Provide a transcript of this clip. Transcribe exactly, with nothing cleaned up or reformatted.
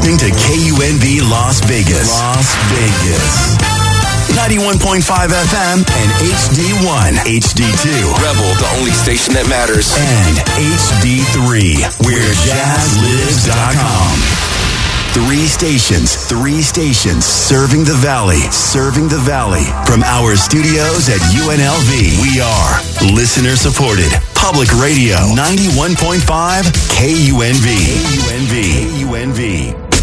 listening to K U N V Las Vegas. Las Vegas. ninety-one point five F M and H D one, H D two. Rebel, the only station that matters. And H D three, where jazz lives dot com. Three stations, three stations, serving the Valley, serving the Valley. From our studios at U N L V, we are listener-supported public radio, ninety-one point five K U N V. K U N V. K U N V.